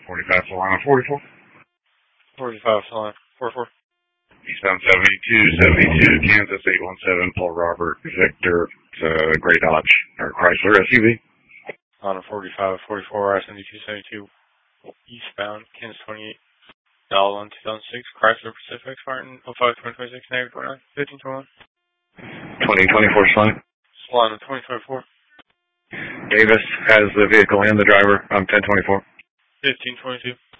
45 Solana 44. 45 Solana 44. Eastbound 7272 Kansas 817 Paul Robert Victor. It's a gray Dodge or Chrysler SUV. On a 45 44 I-7272 eastbound Kansas 28 Dial 2006 Chrysler Pacific Spartan 05 2026 negative 29 1521. 2024 Solana. Solana 2024. Davis has the vehicle and the driver. I'm 1024. 1522.